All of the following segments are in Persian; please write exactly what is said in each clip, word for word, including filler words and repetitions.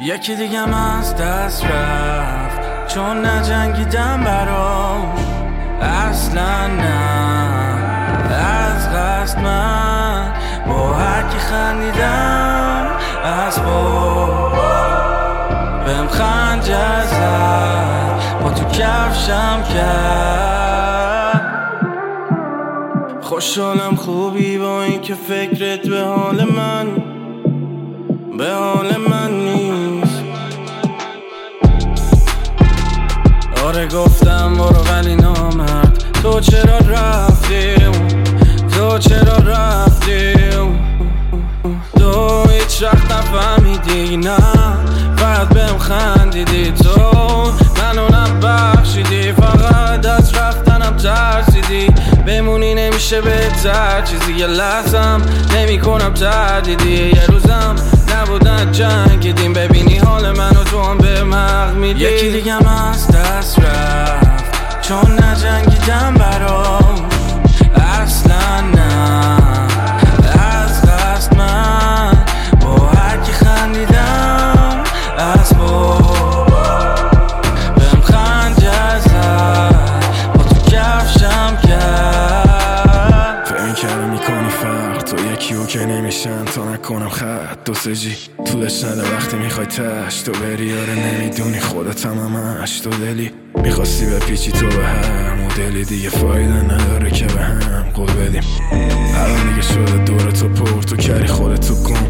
یکی دیگم از دست رفت چون نجنگیدم برام اصلا نه از قصد من با هرکی خندیدم از با بهم خنجر زد با تو کفشم کرد. خوشحالم خوبی با این که فکرت به حال من به حال من نیست. آره گفتم برو ولی نامرد تو چرا رفتی تو چرا رفتی تو هیچ وقت نفهمیدی نه فقط بهم خندیدی تو منو نبخشیدی فقط از رفتنم ترسیدی بمونی نمیشه بهتر چیزی یه لحظم نمی کنم تردیدی یه روزم نبودن جنگیدیم ببینی حال منو تو هم بهم حق میدی. یکی دیگم از دست رفت چون نجنگیدم برام اصلا نه از دست من با هرکی خندیدم از با بهم خنجر زد با تو کفشم کرد. فهم کرده میکنی فرق تو یکی او که نمیشن تا نکنم خط دو سجی طولش نده وقتی میخوای تش تو بری آره نمیدونی خودت هم همش تو دلی میخواستی به پیچی تو به هم و دلی دیگه فایده نداره که به هم قول بدیم الان دیگه شده دور تو پر تو کری خودتو کن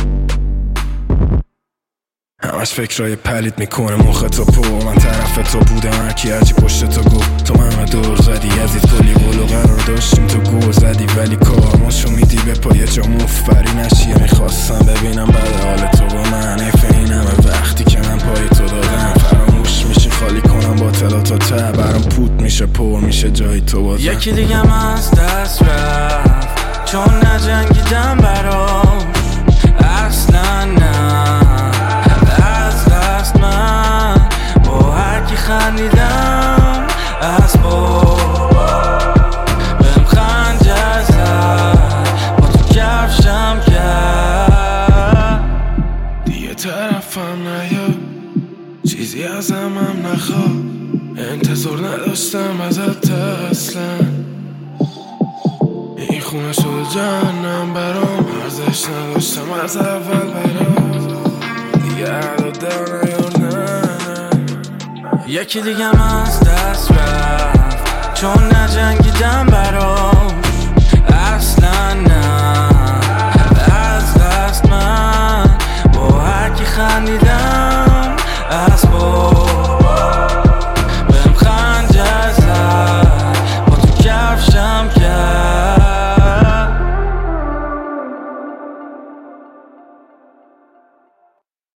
همش فکرای پلید میکنه مخ تو پر من طرف تو بودم هرکی هرچی پشت تو گو تو همه دور زدی ازید کلی بولو قرار داشتیم تو گو زدی ولی کارماشو میدی به پای جا مفبری نشیه میخواستم ببینم بعد حال تو با من ایفه این همه وقتی که من پای تو دادم فراموش میشی خالی کنم با تلا تا ته برام پوت میشه پر میشه جای تو بازم. یکی دیگم از دست رفت چون نجنگیدم برام اصلا نه از دست من با هرکی خندیدم از با بهم خنجر زد با تو کفشم کرد. دیگه طرفم نیا چیزی ازم هم نخواه انتظار نداشتم ازت اصلا این خونه شده جهنم برام ارزش نداشتم از اول برام دیگه علا در نیار نه یکی دیگم از دست رفت چون نجنگیدم برام اصلا نه